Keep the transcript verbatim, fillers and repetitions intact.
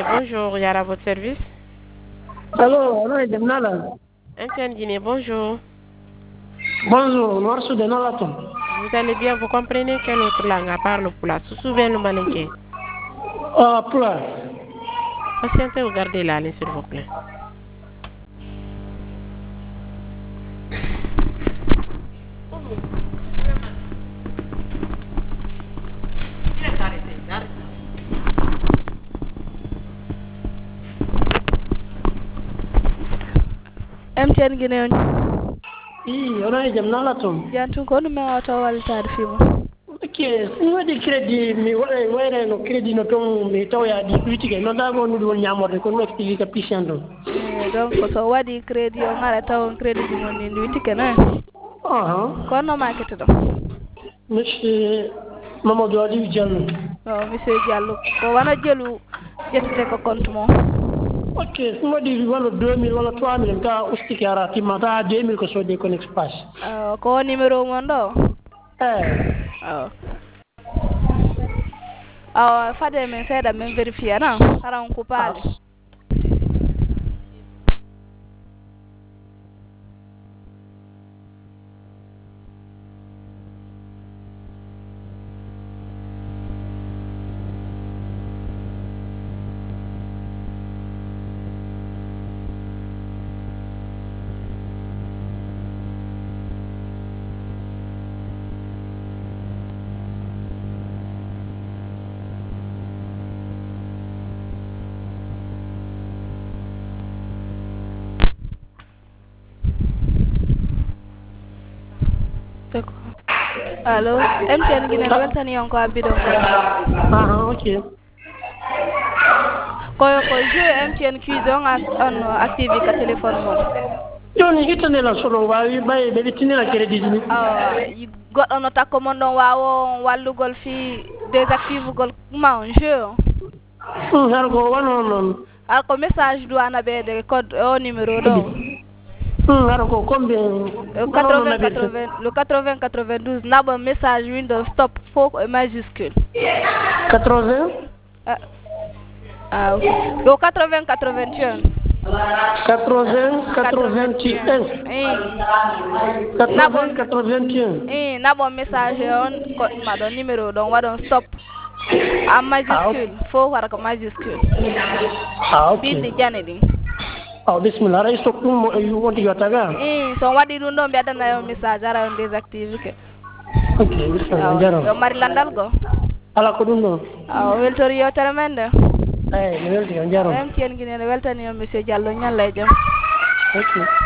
Guinée, bonjour, Yara à votre service. Allô, on est de Nala. M T N Guinée, bonjour. Bonjour, Noir Sud de Nalaton. Vous allez bien, vous comprenez quelle autre langue à part le Pula? Vous souvenez le malinqué? Ah, Pula. Patientez, regardez la ligne, s'il vous plaît. M T N Guinée. Oui, on est de Nalaton. Yantu ko ɗum min wawata wallitade fimo. Ok, ɗum waɗi crédit mi waɗa wayre no crédit no toon mi tawoyaɗi ɗuytike no dago nuɗi won ñamorde kono mi explique ka patient ɗon. Donc so waɗi crédit o gara taw crédit ji mon ni ɗuytike noon. Kono no makete ɗo? Monsieur Mamadou Aliou Diallo. o monsieur Diallo ko wona jelu ƴettete ko compte mo. Ok, so waɗi walla deux mille walla trois mille ta ustike ara timma ta deux mille ko soode kon expace. Ko numéro mon ɗo? eyi awa fade min seeɗa min vérifié non haran ko paali. Allo, M T N Guinée no weltani on ko abbiɗon ko. Ah, ok. Koyo ko jeu M T N Quiz on on activé ka téléphone mon. Joni hittanela sono wawi ɓaye ɓe ɓettinela crédit ni. awa goɗɗo no takko mon ɗon wawo wallugol fi désactive gol ma on jeu o. har ko wono noon. har ko message duwana ɓeede code o numéro ɗo. har ko combien? quatre-vingts quatre-vingts le quatre-vingts quatre-vingt-douze naɓa message window stop fo ko majuscule. quatre-vingts ah ok yo quatre-vingts quatre-vingt-un. quatre-vingts quatre-vingt-un. quatre-vingts quatre-vingt-un. i naɓo message on code maɗo numéro ɗon waɗon stop en majuscule fo wara ko majuscule. ah ok bindi jane ɗin. aw bisimilla aɗa stop ɗum wonti yottaga. i so waɗi ɗum ɗo mbiyaɗana yo message ara on désactive ke. ok bisimilla jarama. yo mari landal go. ala ko ɗum ɗon. aw weltori yewtere men nde. eyi mi welti on jarama. M T N Guinée ne weltani on monsieur Diallo ñalla e jaam. ok